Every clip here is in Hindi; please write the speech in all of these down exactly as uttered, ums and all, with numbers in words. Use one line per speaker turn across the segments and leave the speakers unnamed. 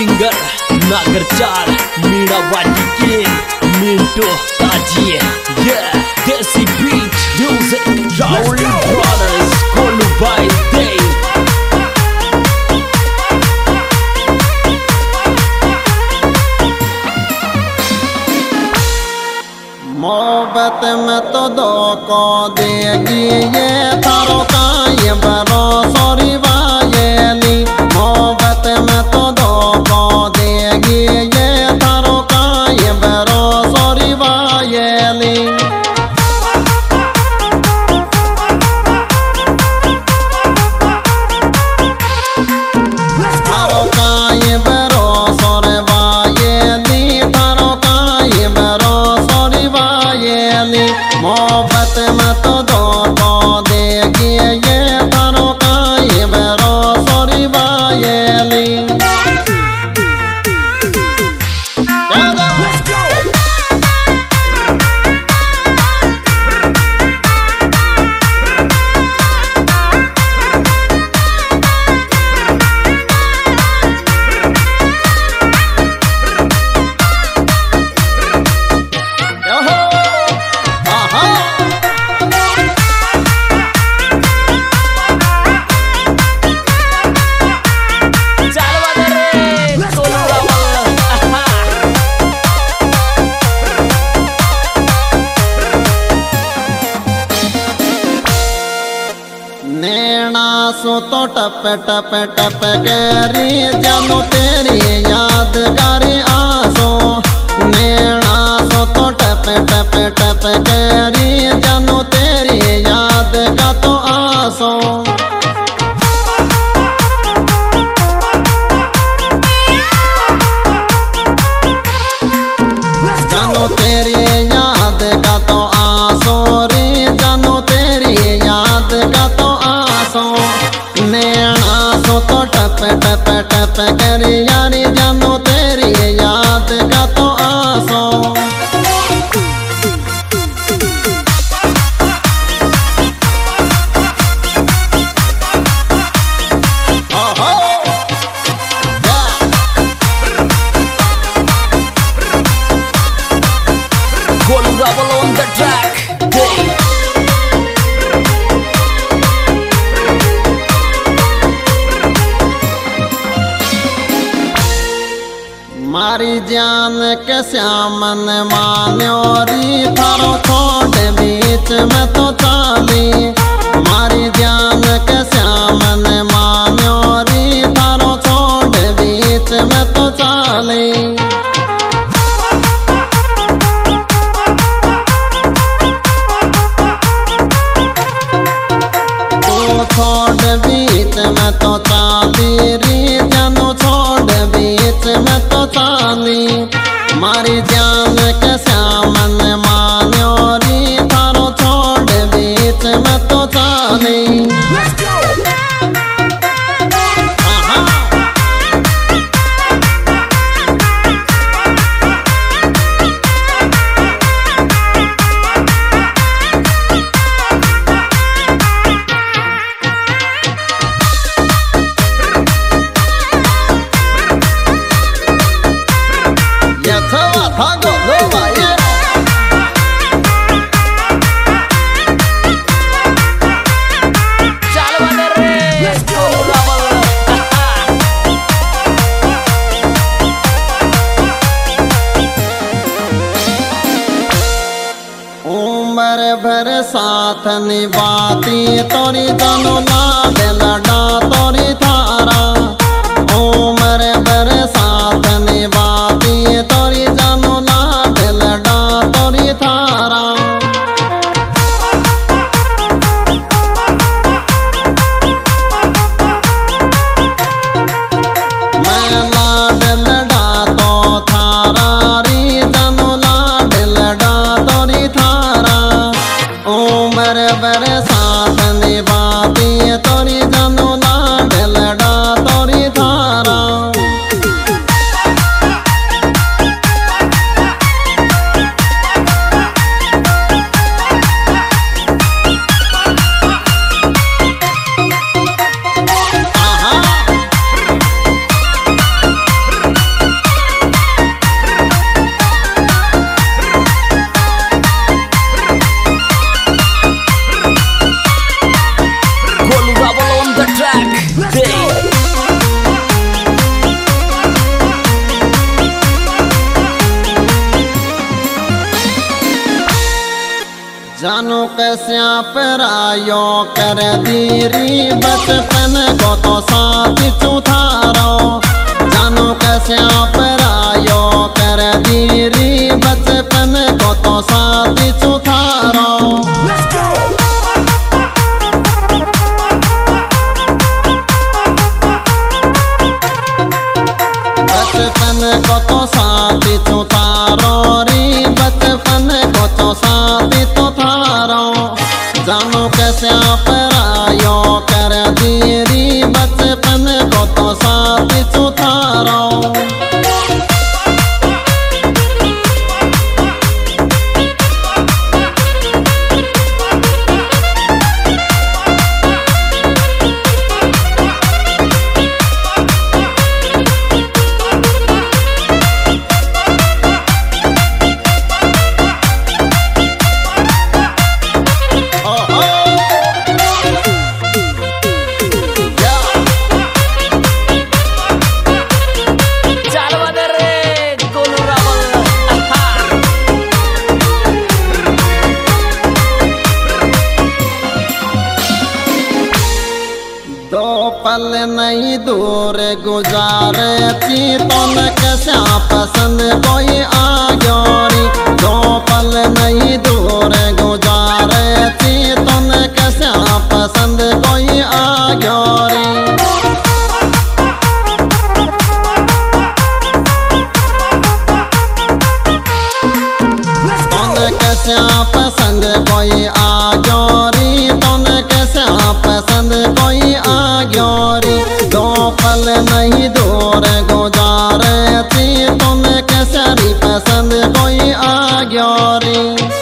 सिंगर नागर चार मीणा वाटी के मिंटो ताजी yeah desi beat music Raul brothers कोलू बाय दे
मोहब्बत में तो दो को देगी ये थारो का ये बरो सॉरी वायली मोहब्बत में तो दो को देगी ये थारो का ये बरो सॉरी वायली थारो का ये बरो सॉरी वायली थारो का ये बरो सॉरी वायली मोहब्बत में तो दो को देगी ये थारो का ये बरो सॉरी वायली नैना सो तो टप टप टप करी जानो तेरी यादगारी आसो नैना सो तो टप टप टप करी जानो तेरी याद का तो आसो जानो तेरी याद का तो आसो रे जानो तेरी याद का तो नैना सो तो टप टप टप करी यारी जानो तेरी याद का तो आसो
Golden Rebel on the track day
मारी जान के श्यामन मान्योरी थारो खोट बीच में तो चाली मारी जान के श्यामन मान्योरी थारो छोड़ बीच में तो चाली तो छोड़ बीच में तो चाली री जानो छोड़ बीच में तो चाली मारी जान के श्यामन मान्योरी थारो छोड़ बीच में तो चाली उम्र भर साथ निभाती तोरी जानो लाड लड़ा तोरी थारा उम्र भर साथ निभाती तोरी जानो लाड लड़ा तोरी थारा मैं लाड लड़ा तो थारा री जानो लाड लड़ा तोरी थारा उम्र बर साथ निभाती तोरी पैसा परायो कर दीरी बचपन को तो साथ चुथारो जानो कैसे परायो कर दीरी बचपन को तो साथ चुथारो बचपन को तो साथ चुथारो री बचपन को तो साथ तो थारो जानो कैसे परायो कर दीरी बचपन को तो साथ चुथारो दो पल नहीं दूर गुजारे चीतन कैसा पसंद कोई आयोरी दो पल नहीं दूर गुजारे चीतन कैसा पसंद कोई आयोरी तन कैसा पसंद कोई आयोरी तन कैसा पसंद कोई आयोरी दो पल नहीं दूर गुजारे थी तुम कैसी पसंद कोई आयोरी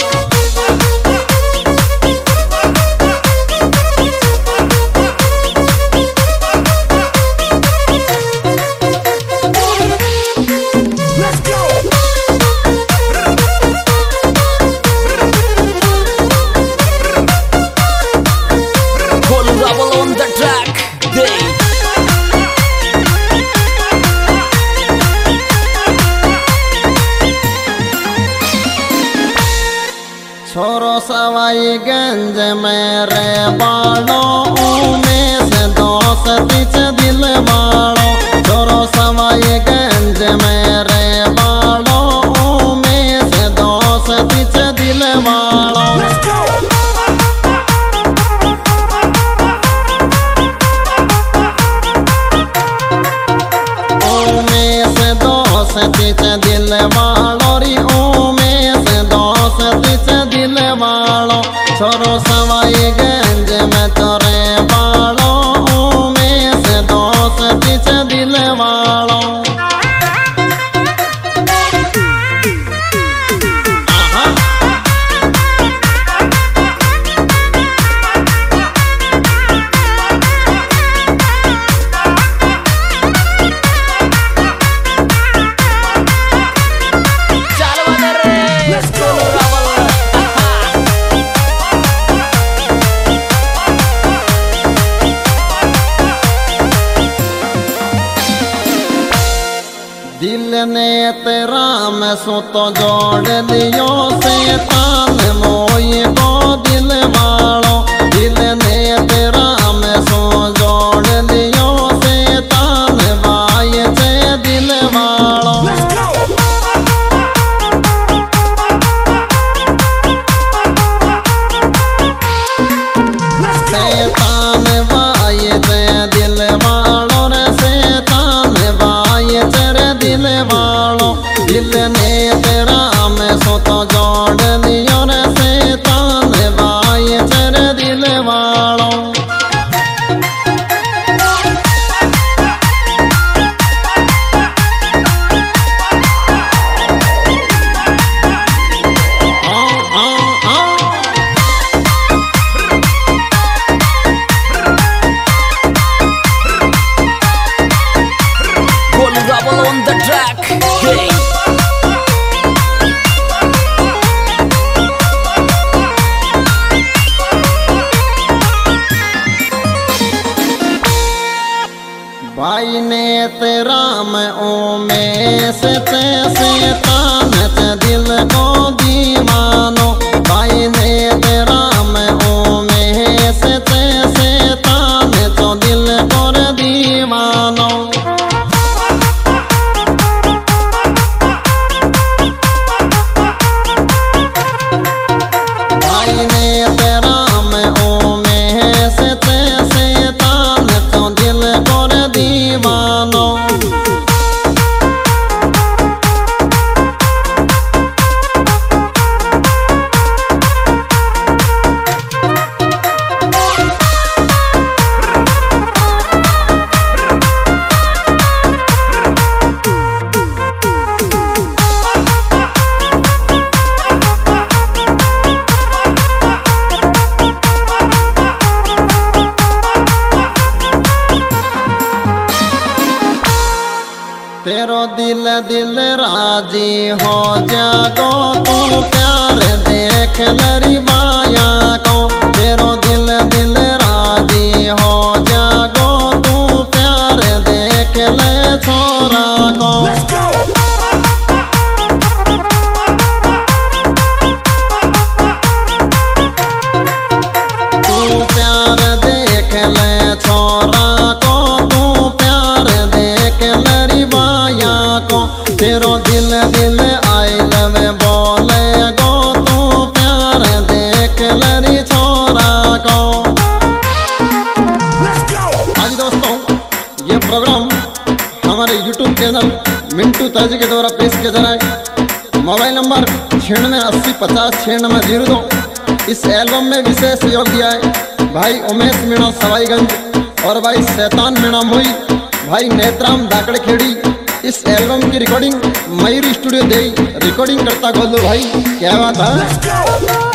छोरो सवाई गंज मेरे बालों में से दोस्ती च दिल वालों छोरो सवाई गंज मेरे बालों में से दोस्ती च दिल वालों ओ में से दोस्ती च दिल वालों री ओ में से दोस्ती च दिल वालों छोरो सवाई गंज में तोरे बालों में से दोस्ती च दिल वालों दिल ने तेरा मैं सो तो जोड़ लियो से तान मोई को दिल वालों दिल ने तेरा मैं सो जोड़ लियो से तान वाये से दिल वालों से तान वाये से दिल वालों रे से तान वाये से दिल वालों दिल ने तेरा मैं सो तो जोड़ लियो रे से तान वाये से दिल वालों
on the track. Hey.
भाई ने तेरा मैं ओ में से तैसे तान दिल को दीवानो भाई ने तेरा तेरो दिल दिल राजी हो जागो तू प्यार देख लरी बाया को तेरो दिल दिल राजी हो जागो तू प्यार देख ले छोरा को तू प्यार देख ले छोरा को तू प्यार देख लरी बाया को तेरो दिल दिल आई लव बोले गो तू प्यार देख लरी छोरा को। आज दोस्तों ये प्रोग्राम हमारे यूट्यूब चैनल मिंटू ताजी के द्वारा पेश किया जा रहा है। मोबाइल नंबर छियानवे अस्सी पचास छियानवे जीरो दो। इस एल्बम में विशेष सहयोग दिया है भाई उमेश मीणा सवाईगंज और भाई शैतान मीणा मोई भाई नेत्राम दाकड़ खेड़ी। इस एल्बम की रिकॉर्डिंग मयूरी स्टूडियो दे रिकॉर्डिंग करता गोलू भाई क्या बात है।